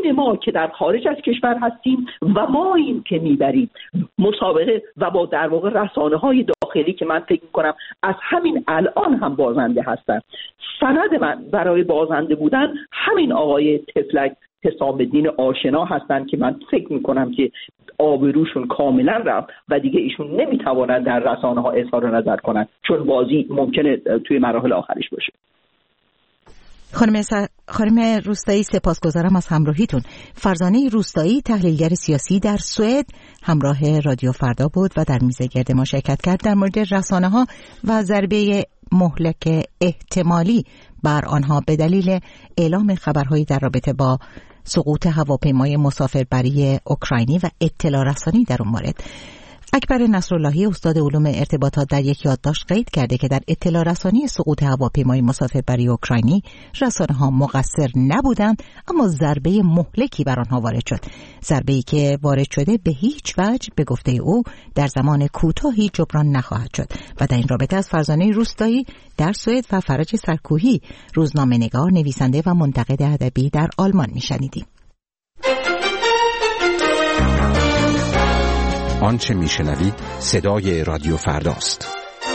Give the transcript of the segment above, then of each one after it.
بین ما که در خارج از کشور هستیم و ما این که میبریم مسابقه و با در واقع رسانه‌های داخلی که من فکر می‌کنم از همین الان هم بازنده هستن. سند من برای بازنده بودن همین آقای طفلک حسام الدین آشنا هستن که من فکر میکنم که آبروشون کاملا رفت و دیگه ایشون نمیتوانن در رسانه‌ها اظهار نظر کنن چون بازی ممکنه توی مراحل آخرش باشه. خانم روستایی سپاسگزارم از همراهیتون. فرزانه روستایی تحلیلگر سیاسی در سوئد همراه رادیو فردا بود و در میزگرد ما شرکت کرد. در مورد رسانه‌ها و ضربه مهلک احتمالی بر آنها به دلیل اعلام خبرهایی در رابطه با سقوط هواپیمای مسافربری اوکراینی و اطلاع رسانی در اون مورد. اکبر نصراللهی استاد علوم ارتباطات در یک یادداشت قید کرده که در اطلاع رسانی سقوط هواپیمای مسافربری اوکراینی رسانه‌ها مقصر نبودند، اما ضربه مهلکی بر آنها وارد شد. ضربه‌ای که وارد شده به هیچ وجه به گفته او در زمان کوتاهی جبران نخواهد شد. و در این رابطه از فرزانه روستایی در سوئد و فرج سرکوهی روزنامه‌نگار، نویسنده و منتقد ادبی در آلمان میشنیدیم. آنچه میشنوید صدای رادیو فرداست.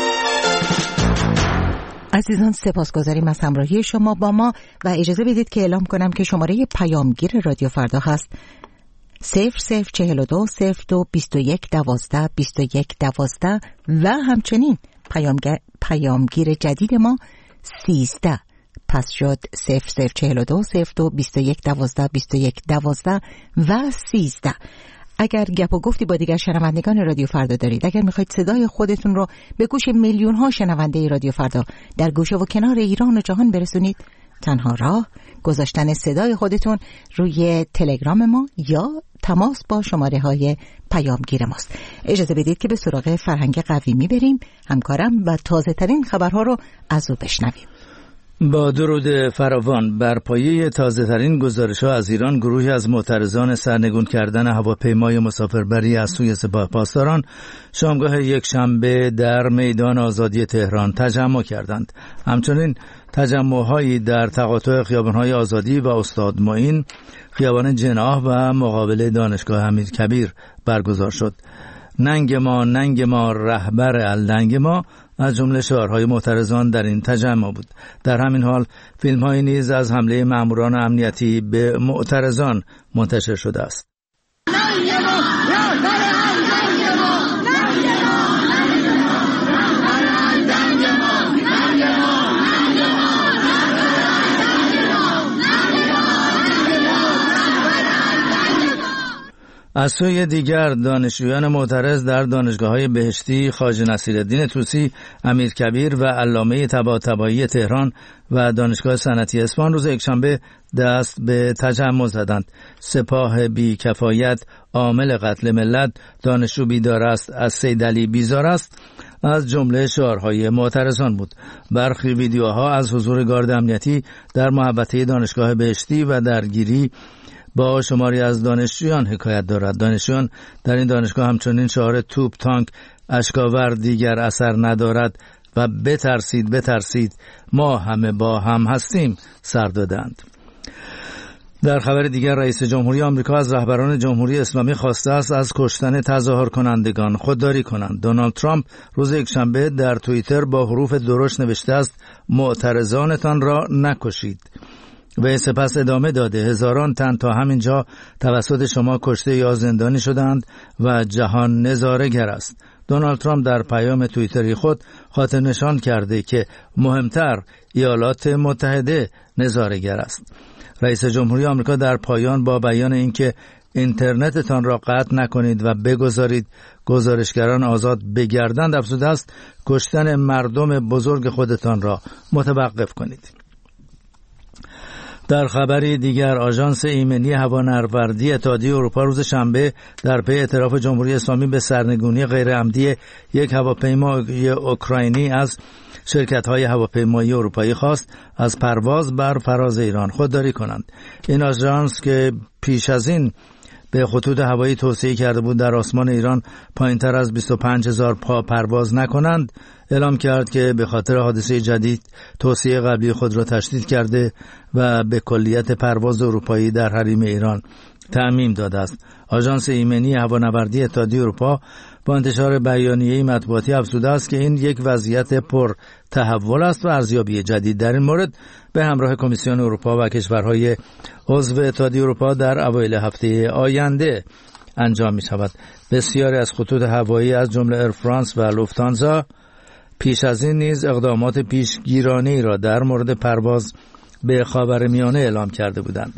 عزیزان سپاسگزاریم از همراهی شما با ما و اجازه بدید که اعلام کنم که شماره پیامگیر رادیو فردا هست 0042 02 21 12 21 12 و همچنین پیامگیر جدید ما 13. پس شد 0042 02 21 12 21 12 و 13. اگر گپ و گفتی با دیگر شنوندگان رادیو فردا دارید، اگر میخواید صدای خودتون رو به گوش میلیون ها شنونده رادیو فردا در گوشه و کنار ایران و جهان برسونید، تنها راه گذاشتن صدای خودتون روی تلگرام ما یا تماس با شماره های پیامگیر ماست. اجازه بدید که به سراغ فرهنگ قویمی بریم، همکارم و تازه ترین خبرها رو از او بشنویم. با درود فراوان، بر پایه تازه‌ترین گزارش‌ها از ایران، گروهی از معترضان سرنگون کردن هواپیمای مسافربری از سوی سپاهپاسداران شامگاه یک شنبه در میدان آزادی تهران تجمع کردند. همچنین تجمع‌هایی در تقاطع خیابان‌های آزادی و استاد معین، خیابان جناح و مقابل دانشگاه امیرکبیر برگزار شد. ننگ ما رهبر الدنگ ما از جمله شعارهای معترضان در این تجمع بود. در همین حال فیلم‌هایی نیز از حمله ماموران امنیتی به معترضان منتشر شده است. از سوی دیگر دانشجویان معترض در دانشگاه‌های بهشتی، خواجه نصیرالدین طوسی، امیرکبیر و علامه طباطبایی تهران و دانشگاه صنعتی اصفهان روز یکشنبه دست به تجمع زدند. سپاه بی کفایت عامل قتل ملت، دانشجو بیدار است، از سید علی بیزار است از جمله شعارهای معترضان بود. برخی ویدیوها از حضور گارد امنیتی در محوطه دانشگاه بهشتی و درگیری با شماری از دانشجویان حکایت دارد. دانشجویان در این دانشگاه همچنین شعار توپ تانک اشکاور دیگر اثر ندارد و بترسید ما همه با هم هستیم سر دادند. در خبر دیگر، رئیس جمهوری آمریکا از رهبران جمهوری اسلامی خواسته است از کشتن تظاهر کنندگان خودداری کنند. دونالد ترامپ روز یکشنبه در توییتر با حروف درشت نوشته است معترضانتان را نکشید و سپس ادامه داده هزاران تن تا همینجا توسط شما کشته یا زندانی شدند و جهان نظاره‌گر است. دونالد ترامپ در پیام توییتری خود خاطر نشان کرده که مهمتر ایالات متحده نظاره‌گر است. رئیس جمهوری آمریکا در پایان با بیان اینکه اینترنتتان را قطع نکنید و بگذارید گزارشگران آزاد بگردند افزوده است کشتن مردم بزرگ خودتان را متوقف کنید. در خبری دیگر، آژانس ایمنی هوانوردی اتحادیه اروپا روز شنبه در پی اعتراف جمهوری اسلامی به سرنگونی غیرعمدی یک هواپیمای اوکراینی از شرکت‌های هواپیمایی اروپایی خواست از پرواز بر فراز ایران خودداری کنند. این آژانس که پیش از این به خطوط هوایی توصیه کرده بود در آسمان ایران پایین‌تر از 25,000 پا پرواز نکنند، اعلام کرد که به خاطر حادثه جدید توصیه قبلی خود را تشدید کرده و به کلیت پرواز اروپایی در حریم ایران تعمیم داده است. آژانس ایمنی هوانوردی اتحادیه اروپا با انتشار بیانیه مطبوعاتی افزوده است که این یک وضعیت پر تحول است و ارزیابی جدید در این مورد به همراه کمیسیون اروپا و کشورهای عضو اتحادیه اروپا در اوایل هفته آینده انجام می شود. بسیاری از خطوط هوایی از جمله ایر فرانس و لوفتانزا پیش از این نیز اقدامات پیشگیرانه‌ای را در مورد پرواز به خاورمیانه اعلام کرده بودند.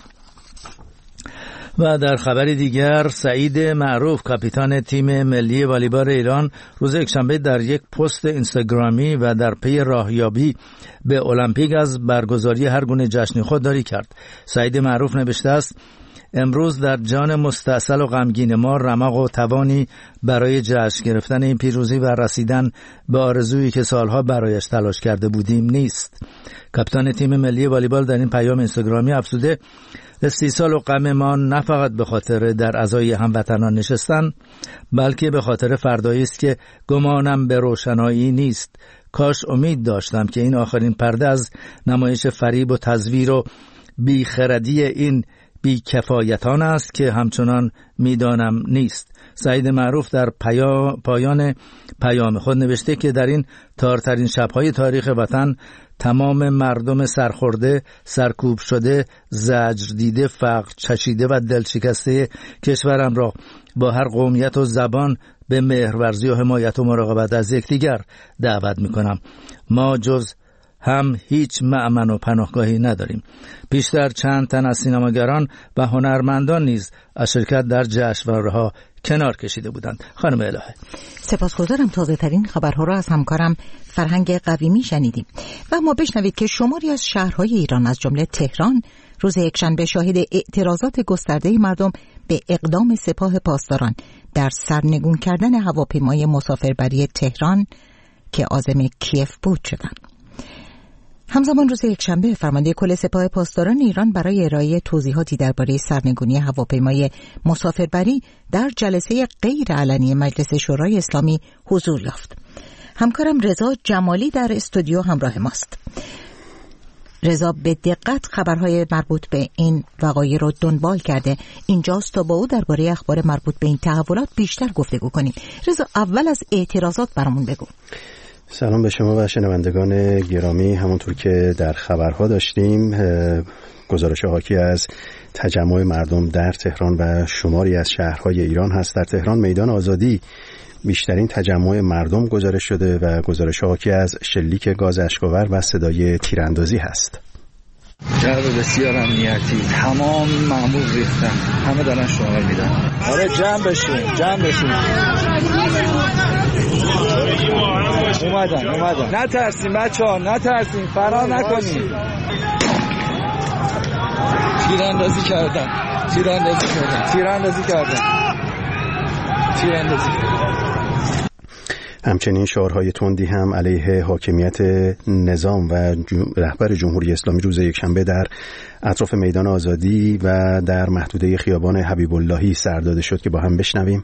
و در خبری دیگر، سعید معروف کاپیتان تیم ملی والیبال ایران روز یکشنبه در یک پست اینستاگرامی و در پی راهیابی به المپیک از برگزاری هر گونه جشنی خودداری کرد. سعید معروف نوشته است: امروز در جان مستاصل و غمگین ما رمق و توانی برای جشن گرفتن این پیروزی و رسیدن به آرزویی که سالها برایش تلاش کرده بودیم نیست. کاپیتان تیم ملی والیبال در این پیام اینستاگرامی افزوده: استیصال و غم ما نه فقط به خاطر در عزای هموطنان نشستن، بلکه به خاطر فردایی است که گمانم به روشنایی نیست. کاش امید داشتم که این آخرین پرده از نمایش فریب و تزویر و بیخردی این بیکفایتان است که همچنان میدانم نیست. سعید معروف در پایان پیام خود نوشته که در این تارترین شب‌های تاریخ وطن تمام مردم سرخورده، سرکوب شده، زجر دیده، فقر چشیده و دلشکسته کشورم را با هر قومیت و زبان به مهرورزی و حمایت و مراقبت از یکدیگر دعوت می‌کنم. ما جز هم هیچ مأمن و پناهگاهی نداریم. بیشتر چند تن از سینماگران و هنرمندان نیز از شرکت در جشنواره‌ها کنار کشیده بودند. خانم الهه، سپاسگزارم. تازه ترین خبرها را از همکارم فرهنگ قویمی شنیدیم و ما بشنوید که شماری از شهرهای ایران از جمله تهران روز یکشنبه شاهد اعتراضات گسترده مردم به اقدام سپاه پاسداران در سرنگون کردن هواپیمای مسافربری تهران که عازم کیف بود شدند. همزمان روز یکشنبه فرمانده کل سپاه پاسداران ایران برای ارائه توضیحاتی درباره سرنگونی هواپیمای مسافربری در جلسه غیر علنی مجلس شورای اسلامی حضور یافت. همکارم رضا جمالی در استودیو همراه ماست. رضا به دقت خبرهای مربوط به این وقایع رو دنبال کرده. اینجاست تا با او درباره اخبار مربوط به این تحولات بیشتر گفتگو کنیم. رضا، اول از اعتراضات برامون بگو. سلام به شما و شنوندگان گرامی. همونطور که در خبرها داشتیم، گزارش حاکی از تجمع مردم در تهران و شماری از شهرهای ایران هست. در تهران میدان آزادی بیشترین تجمع مردم گزارش شده و گزارش حاکی از شلیک گاز اشک‌آور و صدای تیراندازی هست. جو بسیار امنیتی، تمام مأمور ریختن، همه دارن شماره میدن. آره جمع بشین. اومدن. نترسین بچه‌ها، نترسین، فرار نکنین. تیراندازی کردن. همچنین شعارهای تندی هم علیه حاکمیت نظام و رهبر جمهوری اسلامی روز یکشنبه در اطراف میدان آزادی و در محدوده خیابان حبیب اللهی سر داده شد که با هم بشنویم.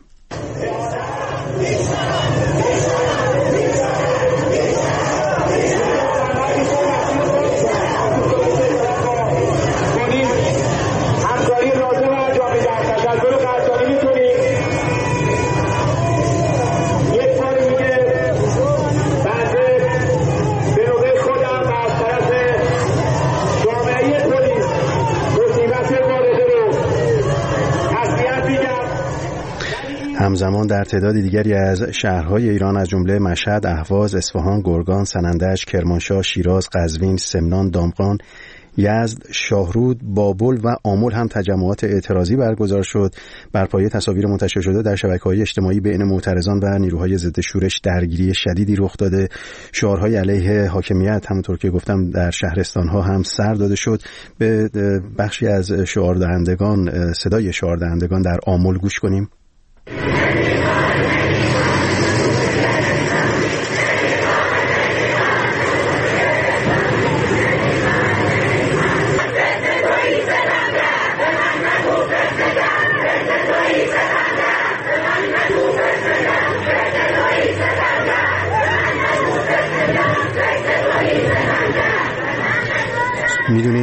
همزمان در تعداد دیگری از شهرهای ایران از جمله مشهد، اهواز، اصفهان، گرگان، سنندج، کرمانشاه، شیراز، قزوین، سمنان، دامغان، یزد، شاهرود، بابل و آمل هم تجمعات اعتراضی برگزار شد. بر پایه تصاویر منتشر شده در شبکه‌های اجتماعی بین معترضان و نیروهای ضد شورش درگیری شدیدی رخ داده. شعارهای علیه حاکمیت همونطور که گفتم در شهرستان‌ها هم سر داده شد. به بخشی از صدای شعاردهندگان در آمل گوش کنیم.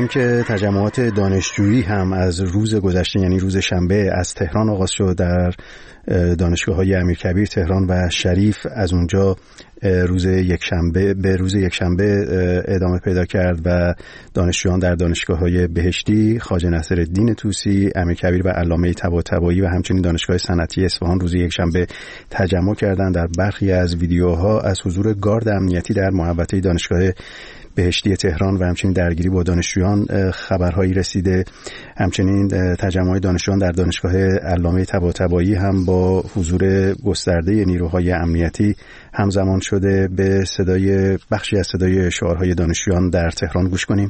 بدونیم که تجمعات دانشجویی هم از روز گذشته یعنی روز شنبه از تهران آغاز شد در دانشگاه‌های امیرکبیر تهران و شریف. از اونجا روز یکشنبه ادامه پیدا کرد و دانشجویان در دانشگاه‌های بهشتی، خواجه نصیرالدین طوسی، امیرکبیر و علامه طباطبایی و همچنین دانشگاه صنعتی اصفهان روز یکشنبه تجمع کردند. در برخی از ویدیوها از حضور گارد امنیتی در محوطه دانشگاه بهشتی تهران و همچنین درگیری با دانشجویان خبرهایی رسیده. همچنین تجمع دانشجویان در دانشگاه علامه طباطبایی هم با حضور گسترده نیروهای امنیتی همزمان شده. به بخشی از صدای شعارهای دانشجویان در تهران گوش کنیم.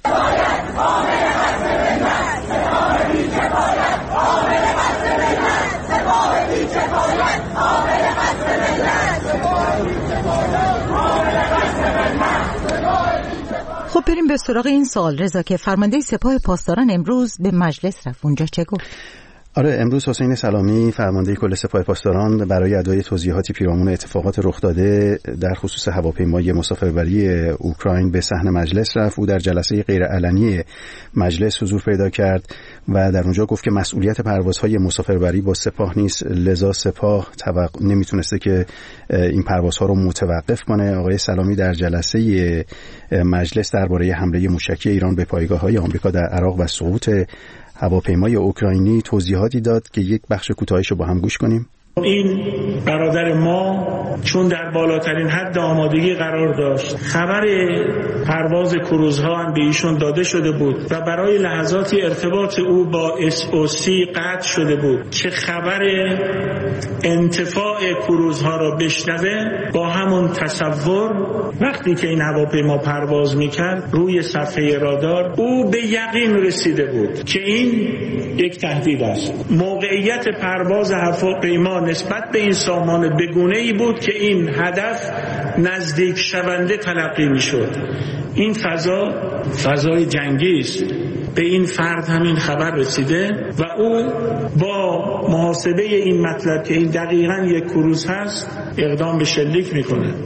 خب بریم به سراغ این سوال رضا که فرمانده سپاه پاسداران امروز به مجلس رفت، اونجا چه گفت؟ آره، امروز حسین سلامی فرمانده کل سپاه پاسداران برای ادای توضیحاتی پیرامون اتفاقات رخ داده در خصوص هواپیمای مسافربری اوکراین به صحن مجلس رفت. او در جلسه غیرعلنی مجلس حضور پیدا کرد و در اونجا گفت که مسئولیت پروازهای مسافربری با سپاه نیست، لذا سپاه نمیتونسته که این پروازها رو متوقف کنه. آقای سلامی در جلسه مجلس درباره حمله موشکی ایران به پایگاه‌های آمریکا در عراق و سقوط هواپیمای اوکراینی توضیحاتی داد که یک بخش کوتاهیش رو با هم گوش کنیم. این برادر ما چون در بالاترین حد آمادگی قرار داشت، خبر پرواز کروزها هم به ایشون داده شده بود و برای لحظاتی ارتباط او با SOC قطع شده بود که خبر انتفاع کروزها را بشنوه. با همون تصور وقتی که این هواپیما پرواز میکرد روی صفحه رادار او به یقین رسیده بود که این یک تهدید است. موقعیت پرواز هواپیما نسبت به این سامان بگونه‌ای بود که این هدف نزدیک شونده تلقی می‌شد. این فضای جنگی است. به این فرد همین خبر رسیده و او با محاسبه این مطلب که این دقیقاً یک کروز هست اقدام به شلیک می‌کنه.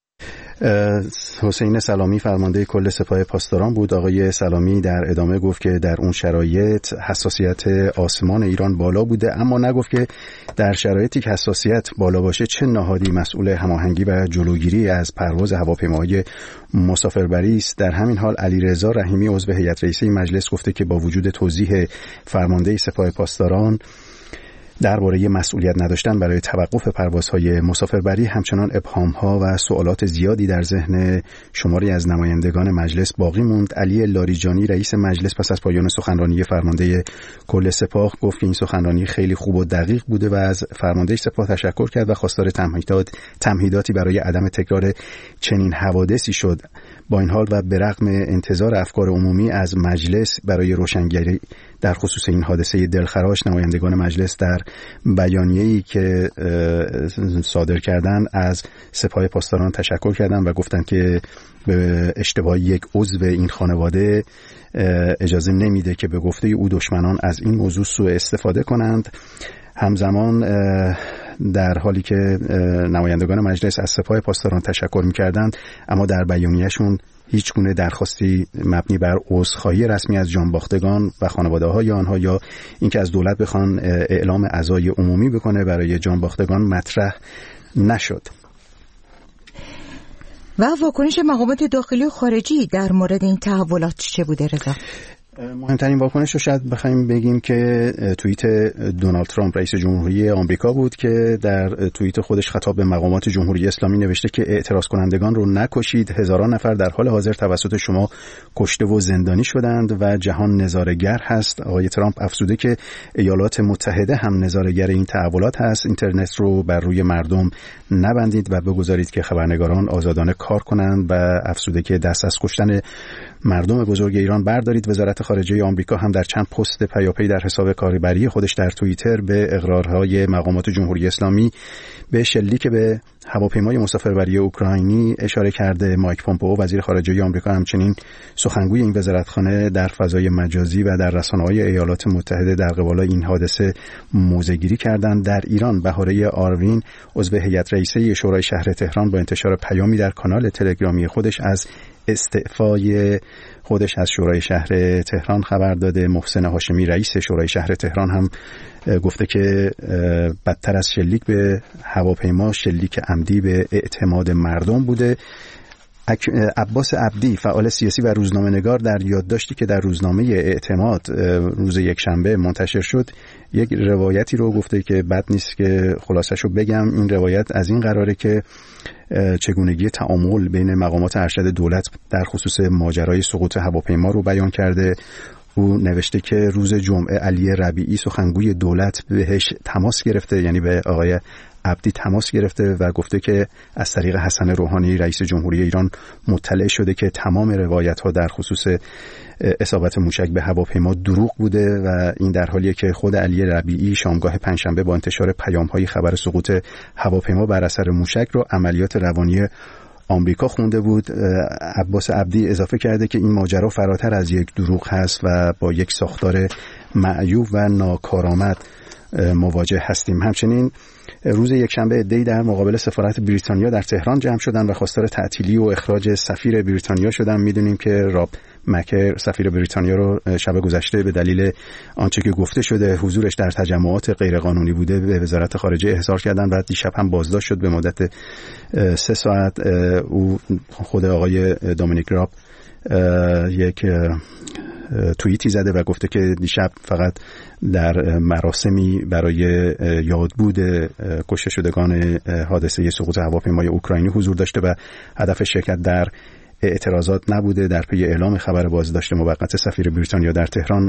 حسین سلامی فرمانده کل سپاه پاسداران بود. آقای سلامی در ادامه گفت که در اون شرایط حساسیت آسمان ایران بالا بوده، اما نگفت که در شرایطی که حساسیت بالا باشه چه نهادی مسئول هماهنگی و جلوگیری از پرواز هواپیماهای مسافربری است. در همین حال علیرضا رحیمی عضو هیئت رئیسه مجلس گفته که با وجود توضیح فرمانده سپاه پاسداران درباره مسئولیت نداشتن برای توقف پروازهای مسافربری، همچنان ابهام‌ها و سوالات زیادی در ذهن شماری از نمایندگان مجلس باقی موند. علی لاریجانی رئیس مجلس پس از پایان سخنرانی فرمانده کل سپاه گفت که این سخنرانی خیلی خوب و دقیق بوده و از فرمانده سپاه تشکر کرد و خواستار تمهیداتی برای عدم تکرار چنین حوادثی شد. با این حال و به رغم انتظار افکار عمومی از مجلس برای روشنگری در خصوص این حادثه دلخراش، نمایندگان مجلس در بیانیه‌ای که صادر کردن از سپاه پاسداران تشکر کردن و گفتن که به اشتباه یک عضو این خانواده اجازه نمیده که به گفته او دشمنان از این موضوع سوء استفاده کنند. همزمان در حالی که نمایندگان مجلس از سپاه پاسداران تشکر می‌کردند، اما در بیانیه‌شون هیچ گونه درخواستی مبنی بر عذرخواهی رسمی از جانباختگان و خانواده‌های آنها یا اینکه از دولت بخوان اعلام عزای عمومی بکنه برای جانباختگان مطرح نشد. و واکنش مقامات داخلی و خارجی در مورد این تحولات چه بوده رضا؟ مهمترین واکنش رو شاید بخوایم بگیم که توییت دونالد ترامپ رئیس جمهوری آمریکا بود که در توییت خودش خطاب به مقامات جمهوری اسلامی نوشته که اعتراض کنندگان رو نکشید، هزاران نفر در حال حاضر توسط شما کشته و زندانی شدند و جهان نظاره‌گر هست. آقای ترامپ افزوده که ایالات متحده هم نظاره‌گر این تحولات هست. اینترنت رو بر روی مردم نبندید و بگذارید که خبرنگاران آزادانه کار کنند و افزوده که دست از کشتن مردم بزرگ ایران بردارید. وزارت خارجه آمریکا هم در چند پست پیاپی در حساب کاربری خودش در توییتر به اقرارهای مقامات جمهوری اسلامی به شلیک به هواپیمای مسافربری اوکراینی اشاره کرده. مایک پومپئو وزیر خارجه آمریکا همچنین سخنگوی این وزارتخانه در فضای مجازی و در رسانه‌های ایالات متحده در قبال این حادثه موضع‌گیری کردند. در ایران بهاره آروین عضو هیئت رئیسه شورای شهر تهران با انتشار پیامی در کانال تلگرامی خودش از استعفای خودش از شورای شهر تهران خبر داده. محسن هاشمی رئیس شورای شهر تهران هم گفته که بدتر از شلیک به هواپیما شلیک عمدی به اعتماد مردم بوده. عباس عبدی فعال سیاسی و روزنامه‌نگار در یادداشتی که در روزنامه اعتماد روز یکشنبه منتشر شد یک روایتی رو گفته که بد نیست که خلاصه‌شو بگم. این روایت از این قراره که چگونگی تعامل بین مقامات ارشد دولت در خصوص ماجرای سقوط هواپیما رو بیان کرده. او نوشته که روز جمعه علی ربیعی سخنگوی دولت بهش تماس گرفته، یعنی به آقای عبدی تماس گرفته و گفته که از طریق حسن روحانی رئیس جمهوری ایران مطلع شده که تمام روایت‌ها در خصوص اصابت موشک به هواپیما دروغ بوده و این در حالیه که خود علی ربیعی شامگاه پنجشنبه با انتشار پیام‌های خبر سقوط هواپیما بر اثر موشک رو عملیات روانی آمریکا خونده بود. عباس عبدی اضافه کرده که این ماجرا فراتر از یک دروغ هست و با یک ساختار معیوب و ناکارآمد مواجه هستیم. همچنین روز یکشنبه عده‌ای در مقابل سفارت بریتانیا در تهران جمع شدن و خواستار تعطیلی و اخراج سفیر بریتانیا شدن. میدونیم که راب مکر سفیر بریتانیا رو شب گذشته به دلیل آنچه که گفته شده حضورش در تجمعات غیرقانونی بوده به وزارت خارجه احضار کردن و دیشب هم بازداشت شد به مدت 3 ساعت. او خود آقای دامینیک راب یک توییتی زده و گفته که دیشب فقط در مراسمی برای یادبود کشته شدگان حادثه سقوط هواپیمای اوکراینی حضور داشته و هدف شرکت در اعتراضات نبوده. در پی اعلام خبر بازداشت موقت سفیر بریتانیا در تهران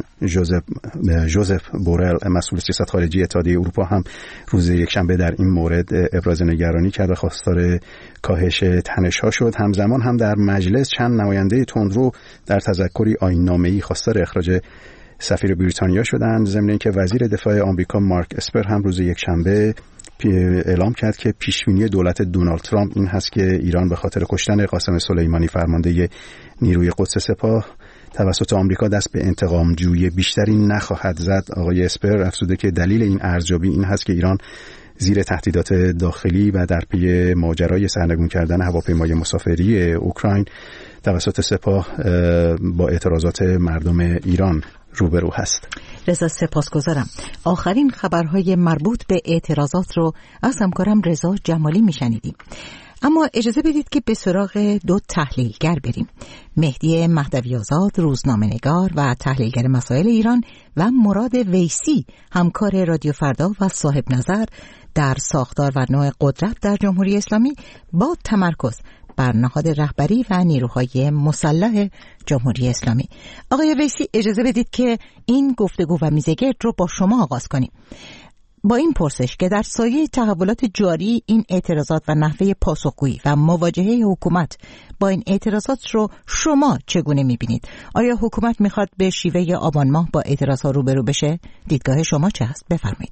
جوزف بورل مسئول سیاست خارجی اتحادیه اروپا هم روز یکشنبه در این مورد ابراز نگرانی کرد و خواستار کاهش تنش‌ها شد. همزمان هم در مجلس چند نماینده تندرو در تذکری آیین‌نامه‌ای خواستار اخراج سفیر بریتانیا شدند، ضمن اینکه وزیر دفاع آمریکا مارک اسپر هم روز یکشنبه اعلام کرد که پیشبینی دولت دونالد ترامپ این هست که ایران به خاطر کشتن قاسم سلیمانی فرمانده نیروی قدس سپاه توسط آمریکا دست به انتقام جویی بیشتری نخواهد زد. آقای اسپر افزوده که دلیل این ارزیابی این هست که ایران زیر تهدیدات داخلی و در پی ماجرای سرنگون کردن هواپیمای مسافری اوکراین توسط سپاه با اعتراضات مردم ایران روبرو هست. رضا سپاسگزارم. آخرین خبرهای مربوط به اعتراضات رو از همکارم رضا جمالی میشنیدیم. اما اجازه بدید که به سراغ 2 تحلیلگر بریم. مهدی مهدوی‌آزاد روزنامه‌نگار و تحلیلگر مسائل ایران و مراد ویسی همکار رادیو فردا و صاحب نظر در ساختار و نوع قدرت در جمهوری اسلامی با تمرکز بر نهاد رهبری و نیروهای مسلح جمهوری اسلامی. آقای ویسی اجازه بدید که این گفتگو و میزگرد رو با شما آغاز کنیم. با این پرسش که در سایه تحولات جاری این اعتراضات و نحوه پاسخگویی و مواجهه حکومت با این اعتراضات رو شما چگونه میبینید؟ آیا حکومت میخواد به شیوه آبان ماه با اعتراضات روبرو بشه؟ دیدگاه شما چه هست؟ بفرمایید.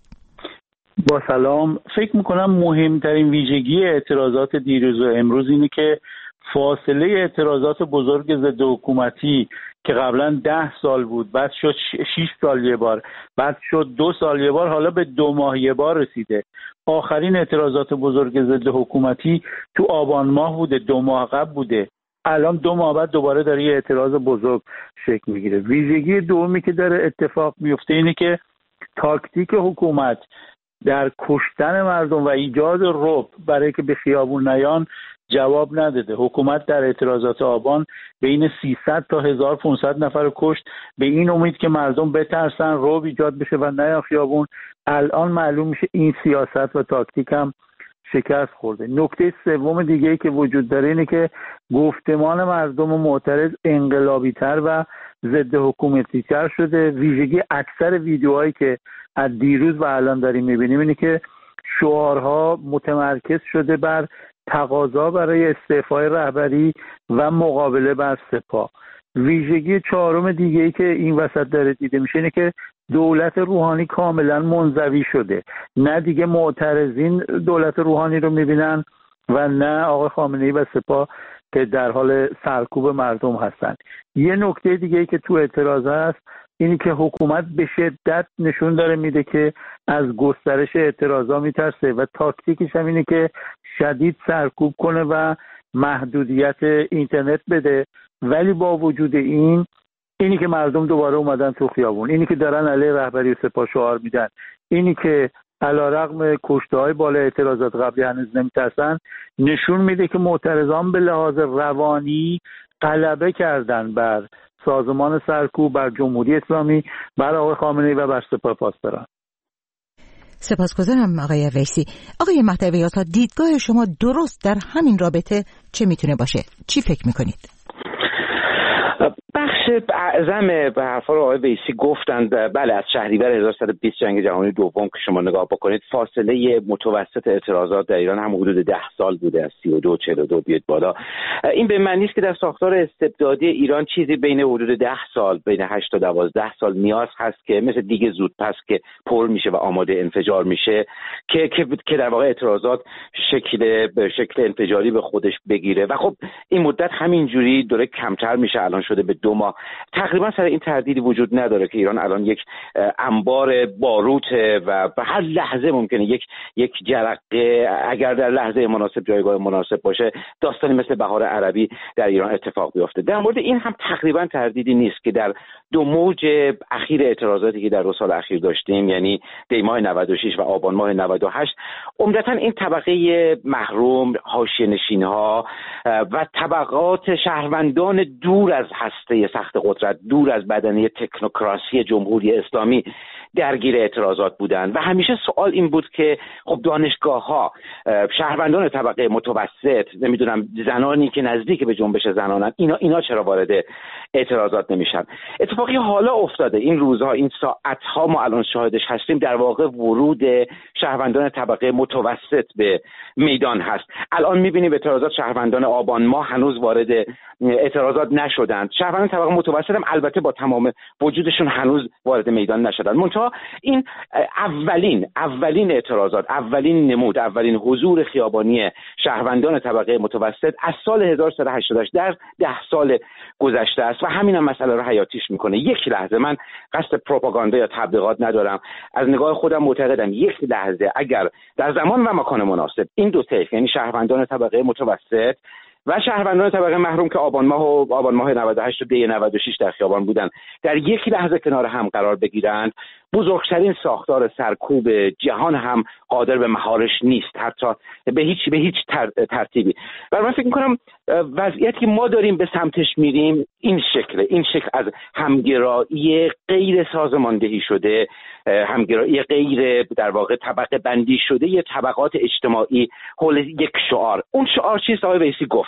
با سلام. فکر میکنم مهمترین ویژگی اعتراضات دیروز و امروز اینه که فاصله اعتراضات بزرگ ضد حکومتی که قبلا 10 سال بود، بعد شد 6 سال یه بار، بعد شد 2 سال یه بار، حالا به 2 ماه یه بار رسیده. آخرین اعتراضات بزرگ ضد حکومتی تو آبان ماه بوده، 2 ماه قبل بوده. الان 2 ماه بعد دوباره داره یه اعتراض بزرگ شکل میگیره. ویژگی دومی که داره اتفاق میفته اینه که تاکتیک حکومت در کشتن مردم و ایجاد رعب برای که به خیابون نیان جواب نداده. حکومت در اعتراضات آبان بین 300 تا 1500 نفر کشت به این امید که مردم بترسن، رعب ایجاد بشه و نیان خیابون. الان معلوم میشه این سیاست و تاکتیک هم شکست خورده. نکته سوم دیگه‌ای که وجود داره اینه که گفتمان مردم معترض انقلابی‌تر و ضد حکومتی‌تر شده. ویژگی اکثر ویدیوهایی که از دیروز و الان داریم می‌بینیم اینه که شعارها متمرکز شده بر تقاضا برای استعفای رهبری و مقابله بر سپاه. ویژگی چهارم دیگه‌ای که این وسط داره دیده میشه اینه که دولت روحانی کاملا منزوی شده. نه دیگه معترضین دولت روحانی رو میبینن و نه آقای خامنه‌ای و سپاه که در حال سرکوب مردم هستن. یه نکته دیگه‌ای که تو اعتراض هست اینی که حکومت به شدت نشون داره میده که از گسترش اعتراضا میترسه و تاکتیکش هم اینه که شدید سرکوب کنه و محدودیت اینترنت بده ولی با وجود اینی که مردم دوباره اومدن تو خیابون، اینی که دارن علیه رهبری سپاه شعار میدن، اینی که علیرغم کشته‌های بالا اعتراضات قبلی هنوز نمیترسن، نشون میده که معترضان به لحاظ روانی غلبه کردن بر سازمان سرکوب، بر جمهوری اسلامی، بر آقای خامنه‌ای و بر سپاه پاسداران. سپاسگزارم آقای ویسی. آقای مهدوی آزاد، دیدگاه شما درست در همین رابطه چه میتونه باشه؟ چی فکر میکنید؟ بخش اعظم به حرفا رو آقای ویسی گفتند. بله، از شهریور 1120 جنگ جهانی دوم که شما نگاه بکنید، فاصله متوسط اعتراضات در ایران هم حدود 10 سال بوده، از 32 42 بیاد بالا. این به معنی است که در ساختار استبدادی ایران چیزی بین حدود 10 سال، بین 8 تا 12 سال نیاز هست که مثل دیگه زودپس که پر میشه و آماده انفجار میشه که در واقع اعتراضات شکل انفجاری به خودش بگیره. و خب این مدت همینجوری داره کمتر میشه، الان شده به 2 ماه. تقریبا سر این تردیدی وجود نداره که ایران الان یک انبار باروته و به هر لحظه ممکنه یک جرقه، اگر در لحظه مناسب جایگاه مناسب باشه، داستانی مثل بهار عربی در ایران اتفاق بیفته. در مورد این هم تقریبا تردیدی نیست که در 2 موج اخیر اعتراضاتی که در 2 سال اخیر داشتیم، یعنی دی ماه 96 و آبان ماه 98، عمدتاً این طبقه محروم، حاشیه‌نشین‌ها و طبقات شهروندان دور از هسته سخت قدرت، دور از بدنه تکنوکراسی جمهوری اسلامی درگیر اعتراضات بودند. و همیشه سوال این بود که خب دانشگاه‌ها، شهروندان طبقه متوسط، نمیدونم زنانی که نزدیک به جنبش زنانن، اینا چرا وارد اعتراضات نمیشن؟ اتفاقی حالا افتاده، این روزها، این ساعتها ما الان شاهدش هستیم، در واقع ورود شهروندان طبقه متوسط به میدان هست. الان می‌بینیم اعتراضات شهروندان آبان ماه هنوز وارد اعتراضات نشدند. شهروندان طبقه متوسط هم البته با تمام وجودشون هنوز وارد میدان نشدند. منتها این اولین اعتراضات، اولین نمود، اولین حضور خیابانی شهروندان طبقه متوسط از سال 1388 در 10 سال گذشته است و همین هم مسئله رو حیاتیش میکنه. یک لحظه، من قصد پروپاگاندا یا تبلیغات ندارم، از نگاه خودم معتقدم یک لحظه اگر در زمان و مکان مناسب این دو طیف، یعنی شهروندان طبقه متوسط و شهروندان طبقه محروم که آبان ماه 98 و دی 96 در خیابان بودن، در یک لحظه کنار هم قرار بگیرند، بزرگترین ساختار سرکوب جهان هم قادر به مهارش نیست، حتی به هیچ ترتیبی. و من فکر می‌کنم وضعیتی که ما داریم به سمتش میریم این شکل از همگرایی غیر سازماندهی شده، همگرایی غیر در واقع طبقه بندی شده، یه طبقات اجتماعی حول یک شعار. اون شعار چیست؟ آقای ویسی گفت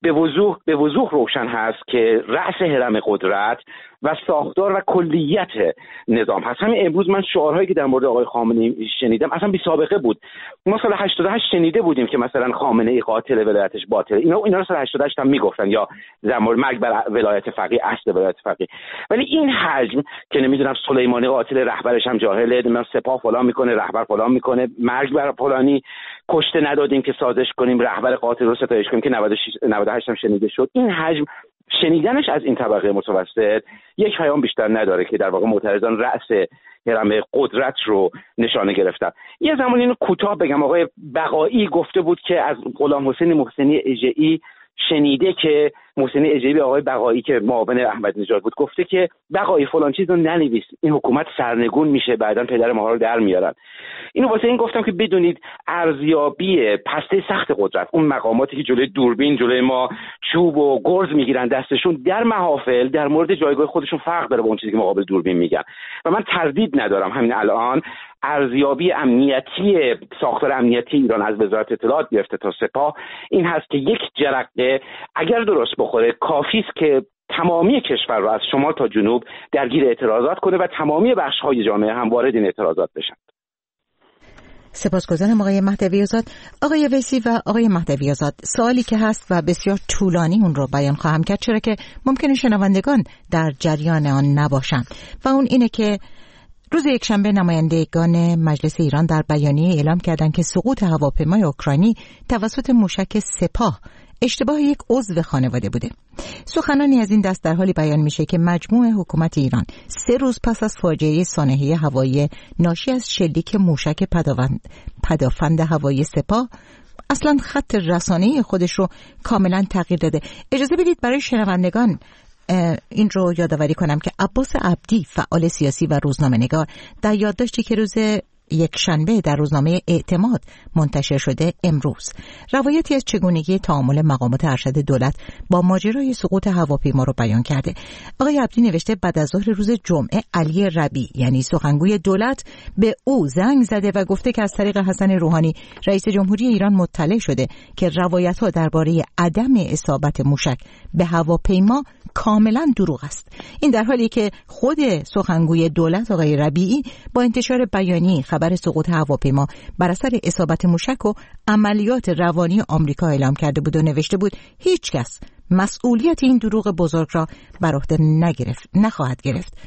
به وضوح روشن هست که رأس هرم قدرت و ساختار و کلیت نظام هست. همین امروز من شعارهایی که در مورد آقای خامنه‌ای شنیدم اصلا بی سابقه بود. ما سال 88 شنیده بودیم که مثلا خامنه‌ای قاتل، ولایتش باطله. اینا رو سال 88 هم میگفتن، یا در مورد مرگ بر ولایت فقیه، اصل ولایت فقیه. ولی این حجم که نمیدونم سلیمانی قاتل، رهبرش هم جاهله، نمیدونم سپاه فلان میکنه، رهبر فلان میکنه، مرگ بر فلانی، کشته ندادیم که سازش کنیم، رهبر قاتل رو ستایش کنیم که 98 هم شنیده شد. این حجم شنیدنش از این طبقه متوسط یک پیام بیشتر نداره که در واقع معترضان رأس هرم قدرت رو نشانه گرفتن. یه زمانی اینو کوتاه بگم، آقای بقایی گفته بود که از غلام حسین محسنی اژه‌ای شنیده که محسنی اژه‌ای آقای بقایی که معاون احمدی نژاد بود گفته که بقایی فلان چیز رو ننویس، این حکومت سرنگون میشه، بعداً پدر ما رو در میارن. اینو واسه این گفتم که بدونید ارزیابی پسته سخت قدرت، اون مقاماتی که جلوی دوربین، جلوی ما چوب و گرز میگیرن دستشون، در محافل در مورد جایگاه خودشون فرق داره با اون چیزی که مقابل دوربین میگن. و من تردید ندارم همین الان ارزیابی امنیتی، ساختار امنیتی ایران از وزارت اطلاعات گرفته تا سپاه این هست که یک جرقه اگر درست بخوره کافی است که تمامی کشور را از شمال تا جنوب درگیر اعتراضات کنه و تمامی بخش‌های جامعه هم وارد این اعتراضات بشن. سپاسگزارم آقای مهدوی آزاد. آقای ویسی و آقای مهدوی آزاد، سوالی که هست و بسیار طولانی اون رو بیان خواهم کرد، چرا که ممکنه شنوندگان در جریان آن نباشند، و اون اینه که روز یکشنبه نمایندگان مجلس ایران در بیانیه اعلام کردند که سقوط هواپیمای اوکراینی توسط موشک سپاه اشتباه یک عضو خانواده بوده. سخنانی از این دست در حالی بیان میشه که مجموع حکومت ایران 3 روز پس از فاجعه سانحه هوایی ناشی از شلیک موشک پدافند هوایی سپاه اصلا خط رسانه‌ای خودش رو کاملا تغییر داده. اجازه بدید برای شنوندگان این رو یادآوری کنم که عباس عبدی، فعال سیاسی و روزنامه‌نگار، در یادداشتی که روز یک شنبه در روزنامه اعتماد منتشر شده امروز روایتی از چگونگی تعامل مقامات ارشد دولت با ماجرای سقوط هواپیما رو بیان کرده. آقای عبدی نوشته بعد از ظهر روز جمعه علی ربیعی یعنی سخنگوی دولت به او زنگ زده و گفته که از طریق حسن روحانی رئیس جمهوری ایران مطلع شده که روایت‌ها درباره عدم اصابت موشک به هواپیما کاملا دروغ است. این در حالی که خود سخنگوی دولت آقای ربیعی با انتشار بیانیه خبر سقوط هواپیما بر اثر اصابت موشک و عملیات روانی آمریکا اعلام کرده بود و نوشته بود هیچ کس مسئولیت این دروغ بزرگ را بر عهده نخواهد گرفت.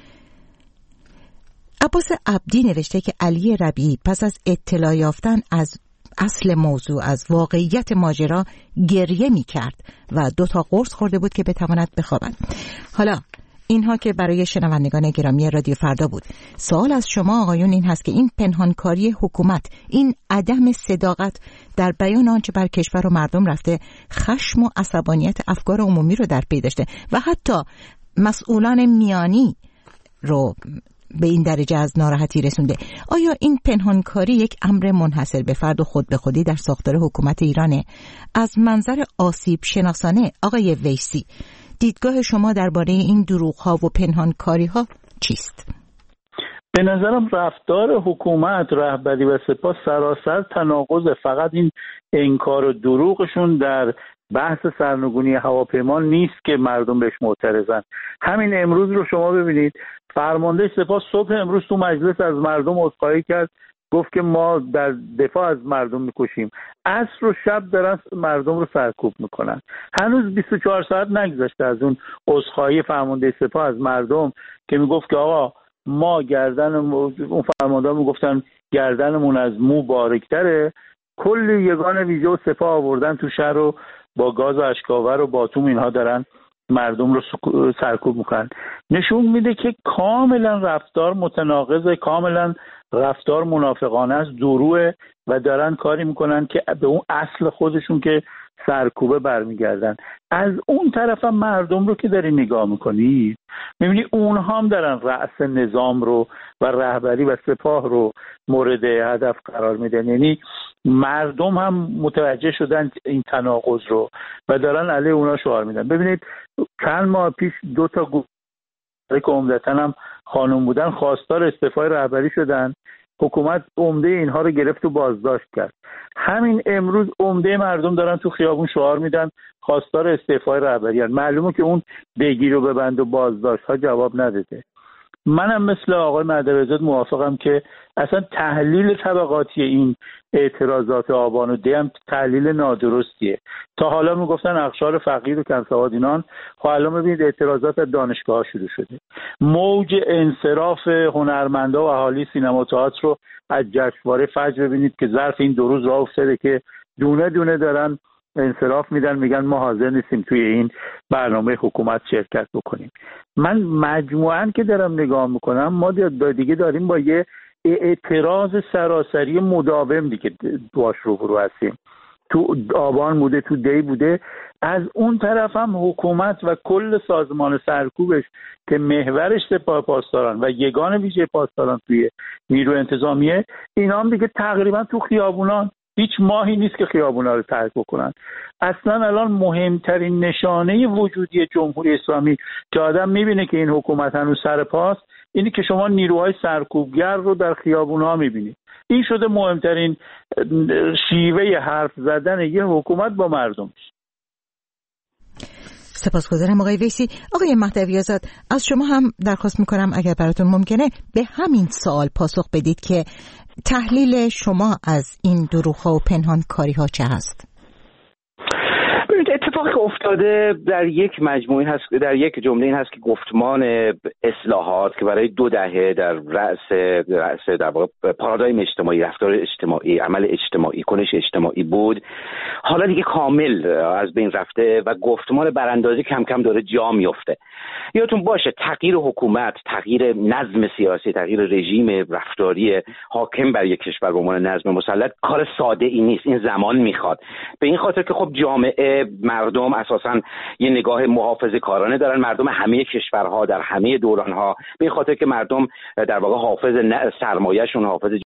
عباس عبدی نوشته که علی ربیعی پس از اطلاع یافتن از اصل موضوع، از واقعیت ماجرا، گریه می کرد و 2 تا قرص خورده بود که بتواند بخوابد. حالا اینها که برای شنوندگان گرامی رادیو فردا بود. سوال از شما آقایون این هست که این پنهانکاری حکومت، این عدم صداقت در بیان آنچه بر کشور و مردم رفته، خشم و عصبانیت افکار عمومی رو در پی داشته و حتی مسئولان میانی رو به این درجه از ناراحتی رسونده. آیا این پنهانکاری یک امر منحصر به فرد و خود به خودی در ساختار حکومت ایرانه؟ از منظر آسیب شناسانه آقای ویسی، دیدگاه شما درباره این دروغ‌ها و پنهانکاری‌ها چیست؟ به نظرم رفتار حکومت، رهبری و سپاه سراسر تناقض. فقط این انکار و دروغشون در بحث سرنگونی هواپیما نیست که مردم بهش معترضن. همین امروز رو شما ببینید، فرمانده سپاه صبح امروز تو مجلس از مردم عذرخواهی کرد، گفت که ما در دفاع از مردم میکشیم. عصر و شب دارن مردم رو سرکوب میکنن. هنوز 24 ساعت نگذشته از اون عذرخواهی فرمانده سپاه از مردم که میگفت که آقا ما اون فرمانده میگفتن گردنمون از مو باریک‌تره. کلی یگان ویژه و سپاه آوردن تو شهر رو با گاز و اشکاور و باتوم اینها دارن مردم رو سرکوب میکنن. نشون میده که کاملا رفتار متناقضه، کاملا رفتار منافقانه است، دروغه و دارن کاری میکنن که به اون اصل خودشون که سرکوبه برمیگردن. از اون طرف هم مردم رو که داری نگاه میکنی میبینی اونها هم دارن رأس نظام رو و رهبری و سپاه رو مورد هدف قرار میدن. یعنی مردم هم متوجه شدن این تناقض رو و دارن علیه اونا شعار میدن. ببینید چند ماه پیش 2 تا که عمدتاً هم خانم بودن خواستار استعفای رهبری شدن. حکومت عمده اینها رو گرفت و بازداشت کرد. همین امروز عمده مردم دارن تو خیابون شعار میدن خواستار استعفای رهبری. معلومه که اون بگیر و ببند و بازداشت ها جواب نداده. منم مثل آقای مهدوی‌زاده موافقم که اصلا تحلیل طبقاتی این اعتراضات آبان و دی هم تحلیل نادرستیه. تا حالا میگفتن اقشار فقیر و کم سواد اینان، خب الان ببینید اعتراضات از دانشگاه‌ها شروع شده. موج انصراف هنرمندا و اهالی سینما و تئاتر رو از جشنواره فجر ببینید که ظرف این 2 روز راه افتاده که دونه دونه دارن انصراف میدن، میگن ما حاضر نیستیم توی این برنامه حکومت شرکت بکنیم. من مجموعاً که دارم نگاه میکنم ما دیگه داریم با یه اعتراض سراسری مداوم دیگه باش روبرو هستیم. تو آبان بوده، تو دی بوده. از اون طرف هم حکومت و کل سازمان سرکوبش که محورش سپاه پاسداران و یگان ویژه پاسداران توی نیروی انتظامیه، اینا هم دیگه تقریبا تو خیابونان، هیچ ماهی نیست که خیابونا رو ترک بکنن. اصلا الان مهمترین نشانه وجودی جمهوری اسلامی که آدم میبینه که این حکومت هنوز سر پاست اینی که شما نیروهای سرکوبگر رو در خیابونها میبینید. این شده مهمترین شیوه حرف زدن یه حکومت با مردم. سپاسگزارم آقای ویسی. آقای مهدوی‌زاده از شما هم درخواست میکنم اگر براتون ممکنه به همین سوال پاسخ بدید که تحلیل شما از این دروغ‌ها و پنهانکاری‌ها چه هست؟ ببینید اتفاقی که افتاده در یک مجموعه هست، در یک جمله این هست که گفتمان اصلاحات که برای 2 دهه در رأس در واقع پارادایم اجتماعی، رفتار اجتماعی، عمل اجتماعی، کنش اجتماعی بود، حالا دیگه کامل از بین رفته و گفتمان براندازی کم کم داره جا میفته. یادتون باشه تغییر حکومت، تغییر نظم سیاسی، تغییر رژیم رفتاری حاکم بر یک کشور به عنوان نظم مسلط کار ساده ای نیست، این زمان میخواد. به این خاطر که خب جامعه، مردم اساساً یه نگاه محافظه‌کارانه دارن، مردم همه کشورها در همه دورانها، به این خاطر که مردم در واقع حافظ سرمایه‌شون، حافظ